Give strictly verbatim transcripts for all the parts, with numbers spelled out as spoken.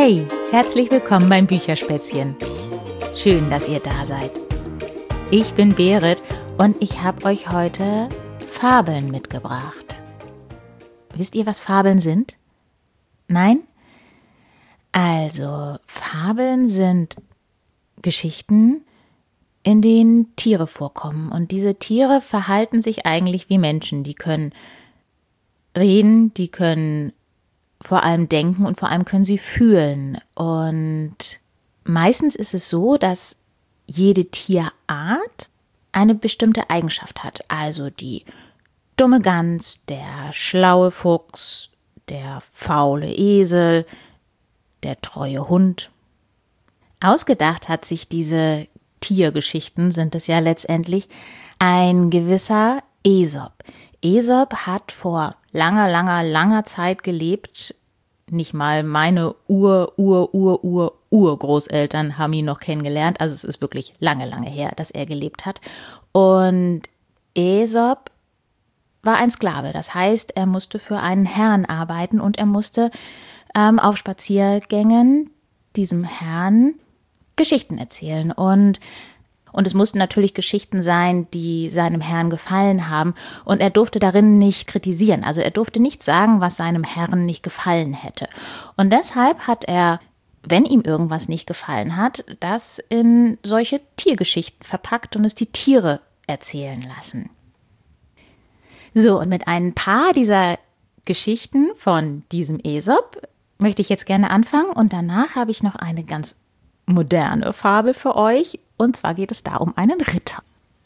Hey, herzlich willkommen beim Bücherspätzchen. Schön, dass ihr da seid. Ich bin Berit und ich habe euch heute Fabeln mitgebracht. Wisst ihr, was Fabeln sind? Nein? Also, Fabeln sind Geschichten, in denen Tiere vorkommen. Und diese Tiere verhalten sich eigentlich wie Menschen. Die können reden, die können vor allem denken und vor allem können sie fühlen. Und meistens ist es so, dass jede Tierart eine bestimmte Eigenschaft hat. Also die dumme Gans, der schlaue Fuchs, der faule Esel, der treue Hund. Ausgedacht hat sich diese Tiergeschichten, sind es ja letztendlich, ein gewisser Aesop. Aesop hat vor langer, langer, langer Zeit gelebt. Nicht mal meine Ur, Ur, Ur, Ur, Urgroßeltern haben ihn noch kennengelernt. Also es ist wirklich lange, lange her, dass er gelebt hat. Und Aesop war ein Sklave. Das heißt, er musste für einen Herrn arbeiten und er musste ähm, auf Spaziergängen diesem Herrn Geschichten erzählen. Und Und es mussten natürlich Geschichten sein, die seinem Herrn gefallen haben. Und er durfte darin nicht kritisieren. Also er durfte nicht sagen, was seinem Herrn nicht gefallen hätte. Und deshalb hat er, wenn ihm irgendwas nicht gefallen hat, das in solche Tiergeschichten verpackt und es die Tiere erzählen lassen. So, und mit ein paar dieser Geschichten von diesem Aesop möchte ich jetzt gerne anfangen. Und danach habe ich noch eine ganz moderne Fabel für euch. Und zwar geht es da um einen Ritter.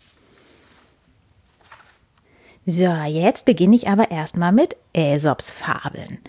So, jetzt beginne ich aber erstmal mit Aesops Fabeln.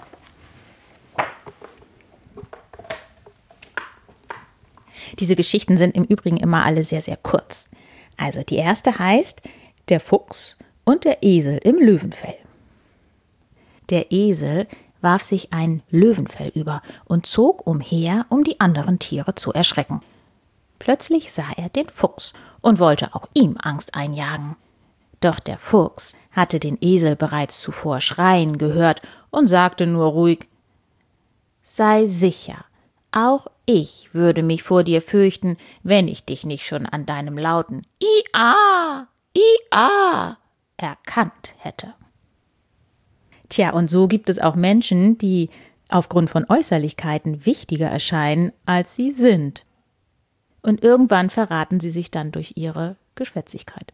Diese Geschichten sind im Übrigen immer alle sehr, sehr kurz. Also die erste heißt Der Fuchs und der Esel im Löwenfell. Der Esel warf sich ein Löwenfell über und zog umher, um die anderen Tiere zu erschrecken. Plötzlich sah er den Fuchs und wollte auch ihm Angst einjagen. Doch der Fuchs hatte den Esel bereits zuvor schreien gehört und sagte nur ruhig: »Sei sicher, auch ich würde mich vor dir fürchten, wenn ich dich nicht schon an deinem lauten Ia, Ia erkannt hätte.« Tja, und so gibt es auch Menschen, die aufgrund von Äußerlichkeiten wichtiger erscheinen, als sie sind. Und irgendwann verraten sie sich dann durch ihre Geschwätzigkeit.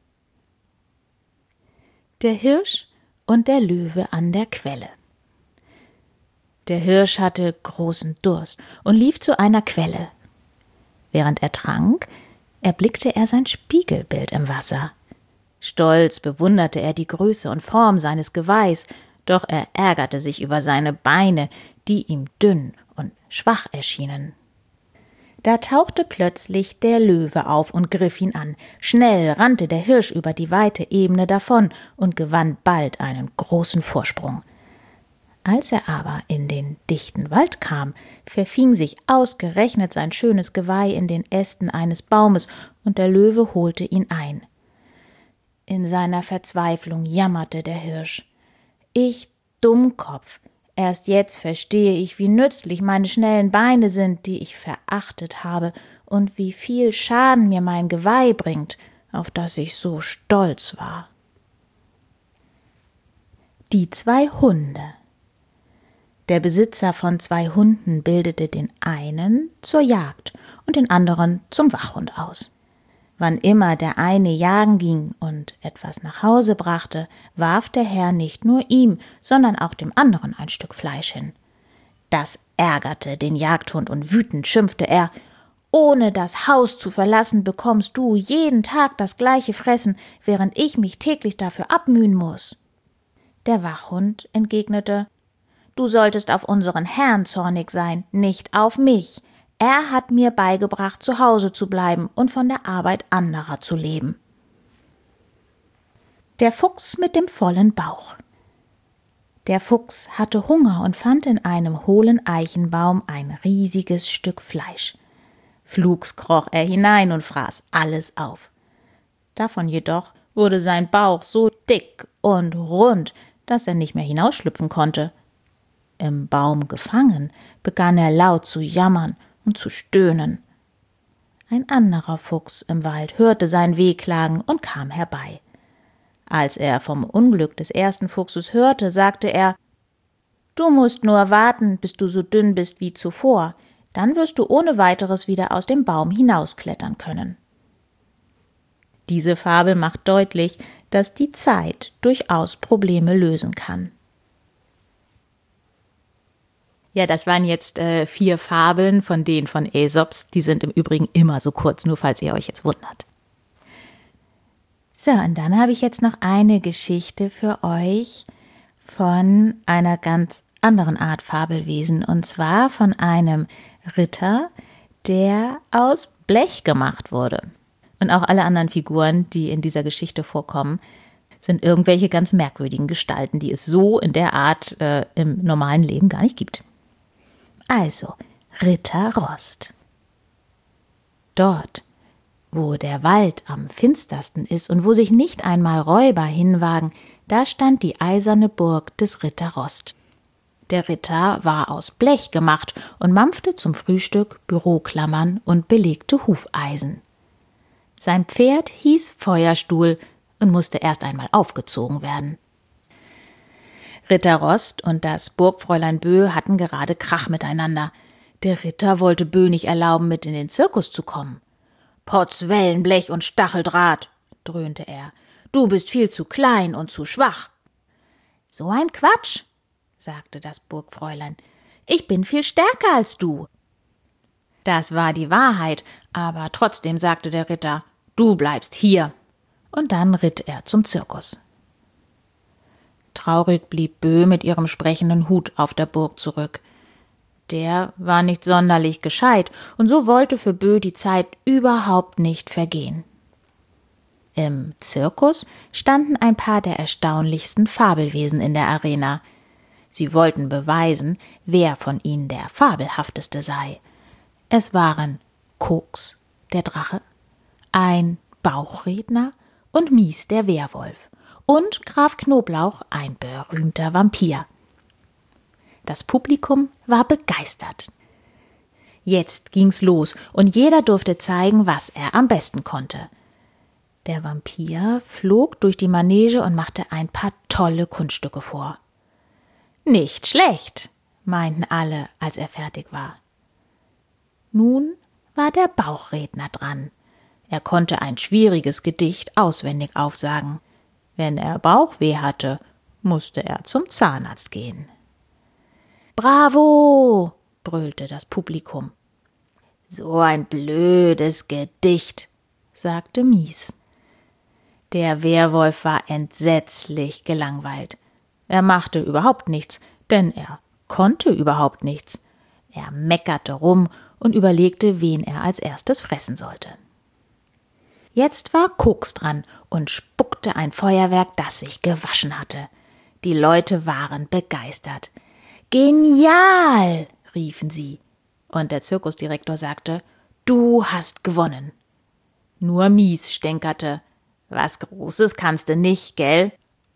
Der Hirsch und der Löwe an der Quelle. Der Hirsch hatte großen Durst und lief zu einer Quelle. Während er trank, erblickte er sein Spiegelbild im Wasser. Stolz bewunderte er die Größe und Form seines Geweihs, doch er ärgerte sich über seine Beine, die ihm dünn und schwach erschienen. Da tauchte plötzlich der Löwe auf und griff ihn an. Schnell rannte der Hirsch über die weite Ebene davon und gewann bald einen großen Vorsprung. Als er aber in den dichten Wald kam, verfing sich ausgerechnet sein schönes Geweih in den Ästen eines Baumes, und der Löwe holte ihn ein. In seiner Verzweiflung jammerte der Hirsch: »Ich Dummkopf! Erst jetzt verstehe ich, wie nützlich meine schnellen Beine sind, die ich verachtet habe, und wie viel Schaden mir mein Geweih bringt, auf das ich so stolz war.« Die zwei Hunde. Der Besitzer von zwei Hunden bildete den einen zur Jagd und den anderen zum Wachhund aus. Wann immer der eine jagen ging und etwas nach Hause brachte, warf der Herr nicht nur ihm, sondern auch dem anderen ein Stück Fleisch hin. Das ärgerte den Jagdhund und wütend schimpfte er: »Ohne das Haus zu verlassen, bekommst du jeden Tag das gleiche Fressen, während ich mich täglich dafür abmühen muss.« Der Wachhund entgegnete: »Du solltest auf unseren Herrn zornig sein, nicht auf mich. Er hat mir beigebracht, zu Hause zu bleiben und von der Arbeit anderer zu leben.« Der Fuchs mit dem vollen Bauch. Der Fuchs hatte Hunger und fand in einem hohlen Eichenbaum ein riesiges Stück Fleisch. Flugs kroch er hinein und fraß alles auf. Davon jedoch wurde sein Bauch so dick und rund, dass er nicht mehr hinausschlüpfen konnte. Im Baum gefangen, begann er laut zu jammern und zu stöhnen. Ein anderer Fuchs im Wald hörte sein Wehklagen und kam herbei. Als er vom Unglück des ersten Fuchses hörte, sagte er: »Du musst nur warten, bis du so dünn bist wie zuvor, dann wirst du ohne weiteres wieder aus dem Baum hinausklettern können.« Diese Fabel macht deutlich, dass die Zeit durchaus Probleme lösen kann. Ja, das waren jetzt äh, vier Fabeln von denen von Aesops. Die sind im Übrigen immer so kurz, nur falls ihr euch jetzt wundert. So, und dann habe ich jetzt noch eine Geschichte für euch von einer ganz anderen Art Fabelwesen. Und zwar von einem Ritter, der aus Blech gemacht wurde. Und auch alle anderen Figuren, die in dieser Geschichte vorkommen, sind irgendwelche ganz merkwürdigen Gestalten, die es so in der Art äh, im normalen Leben gar nicht gibt. Also, Ritter Rost. Dort, wo der Wald am finstersten ist und wo sich nicht einmal Räuber hinwagen, da stand die eiserne Burg des Ritter Rost. Der Ritter war aus Blech gemacht und mampfte zum Frühstück Büroklammern und belegte Hufeisen. Sein Pferd hieß Feuerstuhl und musste erst einmal aufgezogen werden. Ritter Rost und das Burgfräulein Bö hatten gerade Krach miteinander. Der Ritter wollte Bö nicht erlauben, mit in den Zirkus zu kommen. »Potz, Wellenblech und Stacheldraht«, dröhnte er. »Du bist viel zu klein und zu schwach.« »So ein Quatsch«, sagte das Burgfräulein. »Ich bin viel stärker als du.« Das war die Wahrheit, aber trotzdem sagte der Ritter: »Du bleibst hier.« Und dann ritt er zum Zirkus. Traurig blieb Bö mit ihrem sprechenden Hut auf der Burg zurück. Der war nicht sonderlich gescheit, und so wollte für Bö die Zeit überhaupt nicht vergehen. Im Zirkus standen ein paar der erstaunlichsten Fabelwesen in der Arena. Sie wollten beweisen, wer von ihnen der fabelhafteste sei. Es waren Koks, der Drache, ein Bauchredner und Mies, der Werwolf, und Graf Knoblauch, ein berühmter Vampir. Das Publikum war begeistert. Jetzt ging's los und jeder durfte zeigen, was er am besten konnte. Der Vampir flog durch die Manege und machte ein paar tolle Kunststücke vor. »Nicht schlecht«, meinten alle, als er fertig war. Nun war der Bauchredner dran. Er konnte ein schwieriges Gedicht auswendig aufsagen. Wenn er Bauchweh hatte, musste er zum Zahnarzt gehen. »Bravo«, brüllte das Publikum. »So ein blödes Gedicht«, sagte Mies. Der Werwolf war entsetzlich gelangweilt. Er machte überhaupt nichts, denn er konnte überhaupt nichts. Er meckerte rum und überlegte, wen er als erstes fressen sollte. Jetzt war Koks dran und spuckte ein Feuerwerk, das sich gewaschen hatte. Die Leute waren begeistert. »Genial«, riefen sie. Und der Zirkusdirektor sagte: »Du hast gewonnen.« Nur Mies stänkerte: »Was Großes kannst du nicht, gell?«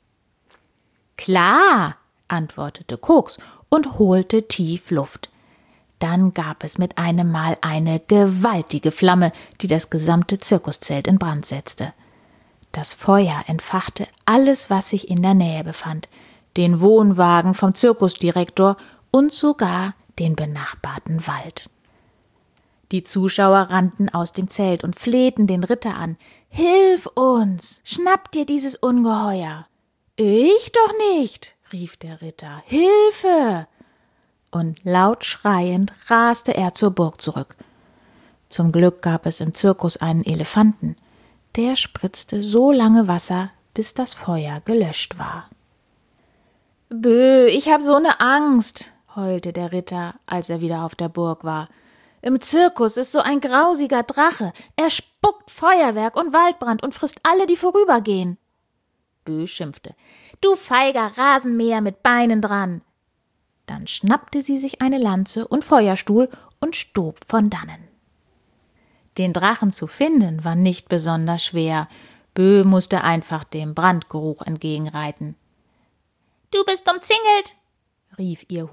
»Klar«, antwortete Koks und holte tief Luft. Dann gab es mit einem Mal eine gewaltige Flamme, die das gesamte Zirkuszelt in Brand setzte. Das Feuer entfachte alles, was sich in der Nähe befand, den Wohnwagen vom Zirkusdirektor und sogar den benachbarten Wald. Die Zuschauer rannten aus dem Zelt und flehten den Ritter an: »Hilf uns! Schnapp dir dieses Ungeheuer!« »Ich doch nicht«, rief der Ritter. »Hilfe!« Und laut schreiend raste er zur Burg zurück. Zum Glück gab es im Zirkus einen Elefanten. Der spritzte so lange Wasser, bis das Feuer gelöscht war. »Bö, ich hab so ne Angst«, heulte der Ritter, als er wieder auf der Burg war. »Im Zirkus ist so ein grausiger Drache. Er spuckt Feuerwerk und Waldbrand und frisst alle, die vorübergehen.« Bö schimpfte: »Du feiger Rasenmäher mit Beinen dran!« Dann schnappte sie sich eine Lanze und Feuerstuhl und stob von dannen. Den Drachen zu finden war nicht besonders schwer. Bö musste einfach dem Brandgeruch entgegenreiten. »Du bist umzingelt«, rief ihr Hut.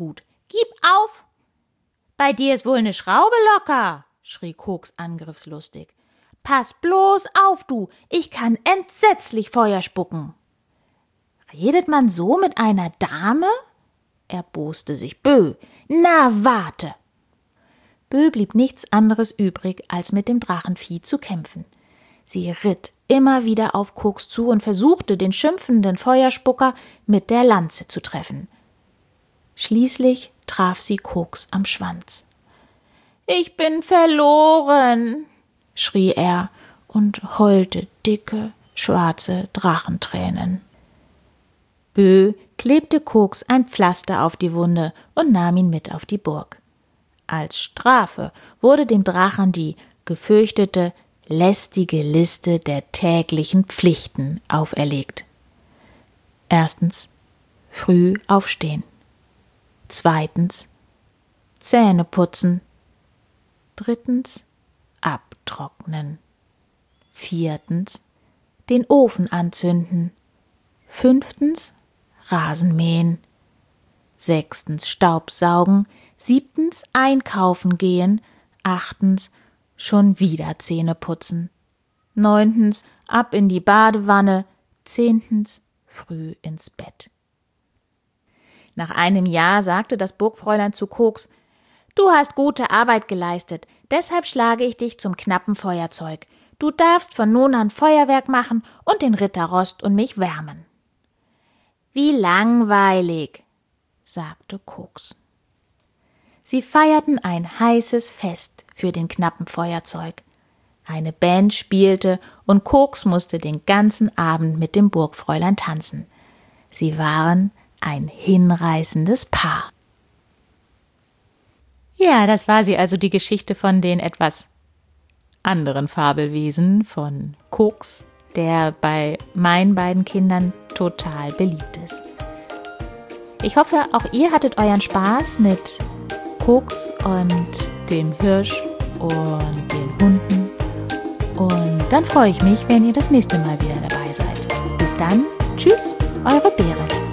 Gib auf! Bei dir ist wohl eine Schraube locker, schrie Koks angriffslustig. Pass bloß auf, du, ich kann entsetzlich Feuer spucken. Redet man so mit einer Dame? Erboste sich Bö. Na, warte! Bö blieb nichts anderes übrig, als mit dem Drachenvieh zu kämpfen. Sie ritt immer wieder auf Koks zu und versuchte, den schimpfenden Feuerspucker mit der Lanze zu treffen. Schließlich traf sie Koks am Schwanz. »Ich bin verloren«, schrie er und heulte dicke, schwarze Drachentränen. Bö klebte Koks ein Pflaster auf die Wunde und nahm ihn mit auf die Burg. Als Strafe wurde dem Drachen die gefürchtete, lästige Liste der täglichen Pflichten auferlegt. Erstens, früh aufstehen. Zweitens, Zähne putzen. Drittens, abtrocknen. Viertens, den Ofen anzünden. Fünftens, Rasen mähen. Sechstens, Staubsaugen. Siebtens, einkaufen gehen. Achtens, schon wieder Zähne putzen. Neuntens, ab in die Badewanne. Zehntens, früh ins Bett. Nach einem Jahr sagte das Burgfräulein zu Koks: »Du hast gute Arbeit geleistet, deshalb schlage ich dich zum knappen Feuerzeug. Du darfst von nun an Feuerwerk machen und den Ritter Rost und mich wärmen.« »Wie langweilig«, sagte Koks. Sie feierten ein heißes Fest für den knappen Feuerzeug. Eine Band spielte und Koks musste den ganzen Abend mit dem Burgfräulein tanzen. Sie waren ein hinreißendes Paar. Ja, das war sie also, die Geschichte von den etwas anderen Fabelwesen von Koks, der bei meinen beiden Kindern total beliebt ist. Ich hoffe, auch ihr hattet euren Spaß mit Koks und dem Hirsch und den Hunden. Und dann freue ich mich, wenn ihr das nächste Mal wieder dabei seid. Bis dann, tschüss, eure Berit.